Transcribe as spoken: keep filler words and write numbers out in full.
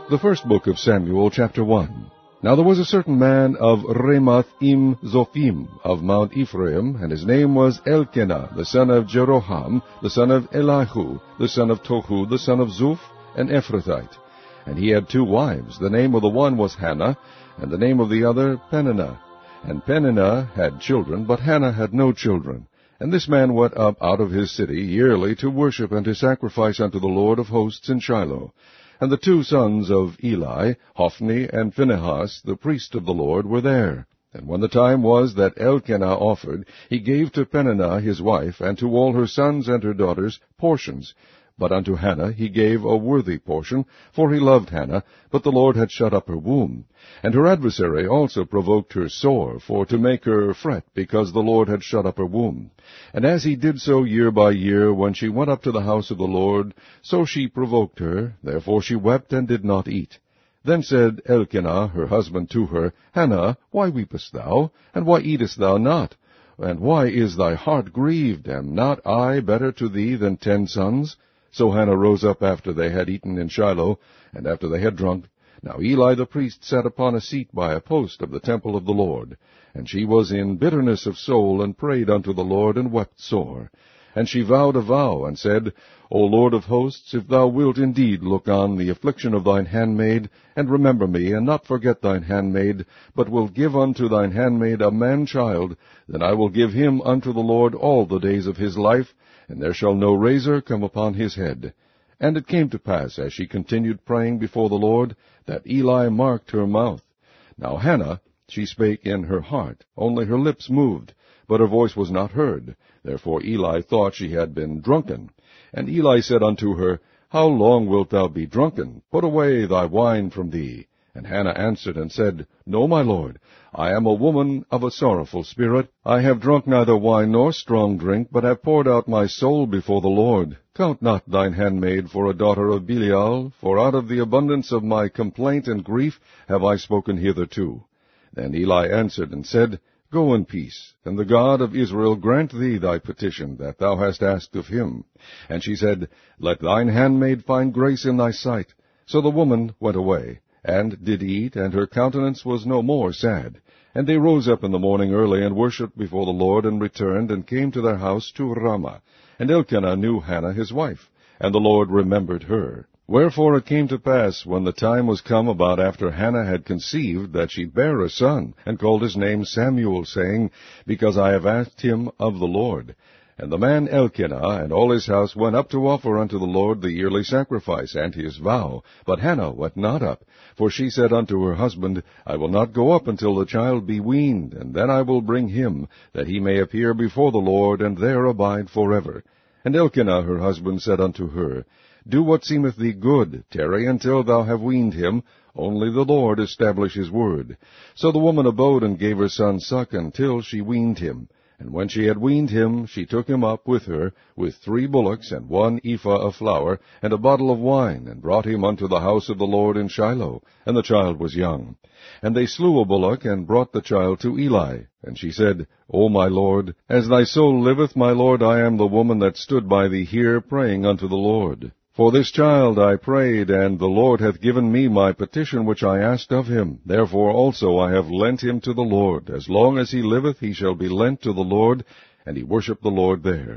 The first book of Samuel, chapter one. Now there was a certain man of Ramath-im-Zophim of Mount Ephraim, and his name was Elkanah, the son of Jeroham, the son of Elihu, the son of Tohu, the son of Zuph, an Ephrathite. And he had two wives. The name of the one was Hannah, and the name of the other Peninnah. And Peninnah had children, but Hannah had no children. And this man went up out of his city yearly to worship and to sacrifice unto the Lord of hosts in Shiloh. And the two sons of Eli, Hophni and Phinehas, the priest of the Lord, were there. And when the time was that Elkanah offered, he gave to Peninnah his wife, and to all her sons and her daughters, portions. But unto Hannah he gave a worthy portion, for he loved Hannah, but the Lord had shut up her womb. And her adversary also provoked her sore, for to make her fret, because the Lord had shut up her womb. And as he did so year by year, when she went up to the house of the Lord, so she provoked her, therefore she wept and did not eat. Then said Elkanah her husband to her, Hannah, why weepest thou, and why eatest thou not? And why is thy heart grieved? Am not I better to thee than ten sons? So Hannah rose up after they had eaten in Shiloh, and after they had drunk. Now Eli the priest sat upon a seat by a post of the temple of the Lord. And she was in bitterness of soul, and prayed unto the Lord, and wept sore. And she vowed a vow, and said, O Lord of hosts, if thou wilt indeed look on the affliction of thine handmaid, and remember me, and not forget thine handmaid, but will give unto thine handmaid a man-child, then I will give him unto the Lord all the days of his life, and there shall no razor come upon his head. And it came to pass, as she continued praying before the Lord, that Eli marked her mouth. Now Hannah, she spake in her heart, only her lips moved, but her voice was not heard. Therefore Eli thought she had been drunken. And Eli said unto her, How long wilt thou be drunken? Put away thy wine from thee. And Hannah answered and said, No, my lord, I am a woman of a sorrowful spirit. I have drunk neither wine nor strong drink, but have poured out my soul before the Lord. Count not thine handmaid for a daughter of Belial, for out of the abundance of my complaint and grief have I spoken hitherto. Then Eli answered and said, Go in peace, and the God of Israel grant thee thy petition that thou hast asked of him. And she said, Let thine handmaid find grace in thy sight. So the woman went away, and did eat, and her countenance was no more sad. And they rose up in the morning early, and worshipped before the Lord, and returned, and came to their house to Ramah. And Elkanah knew Hannah his wife, and the Lord remembered her. Wherefore it came to pass, when the time was come about after Hannah had conceived, that she bare a son, and called his name Samuel, saying, Because I have asked him of the Lord. And the man Elkanah and all his house went up to offer unto the Lord the yearly sacrifice and his vow. But Hannah went not up, for she said unto her husband, I will not go up until the child be weaned, and then I will bring him, that he may appear before the Lord, and there abide forever. And Elkanah her husband said unto her, Do what seemeth thee good, tarry until thou have weaned him, only the Lord establish his word. So the woman abode and gave her son suck until she weaned him. And when she had weaned him, she took him up with her, with three bullocks, and one ephah of flour, and a bottle of wine, and brought him unto the house of the Lord in Shiloh. And the child was young. And they slew a bullock, and brought the child to Eli. And she said, O my lord, as thy soul liveth, my lord, I am the woman that stood by thee here, praying unto the Lord. For this child I prayed, and the Lord hath given me my petition which I asked of him. Therefore also I have lent him to the Lord. As long as he liveth, he shall be lent to the Lord. And he worshipped the Lord there.